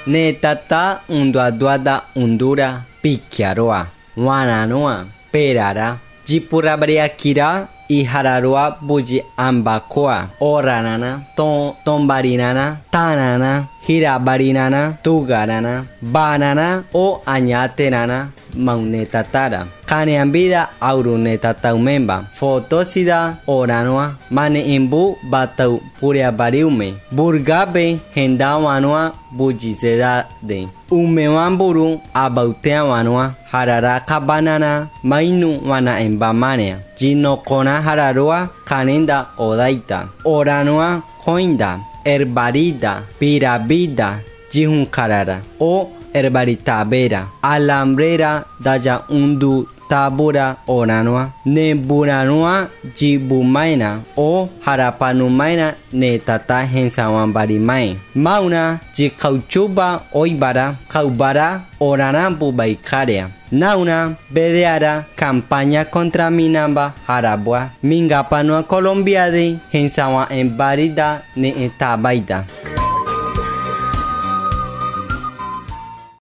Ne tata unduaduada undura pikiaroa. Wananoa perara. Jipurabariakira y hararoa buji ambakoa. Oranana. Tombarinana. Tanana. Hirabarinana. Tugarana. Banana o añaterana. Maunetatara. Kaneambida aurunetataumemba. Fotosida oranoa. Mane imbu batau puriabariume. Burgabe hendawanoa bujizedade. Umewamburu abauteawanoa. Harara kabanana. Mainu wana embamanea. Jinokona hararoa. Kanenda odaita. Oranoa koinda. Herbarida. Pirabida. Jihunkarara. O herbaritabera. Alambrera daya undu tabura oranoa. Neburanoa jibumaina. O harapanumaina ne tata hensawambarimae. Mauna jikauchuba oibara. Kaubara oranambu baikarea. Nauna bedeara campaña contra minamba harabua. Mingapanua colombiade hensawa embarida ne etabaida.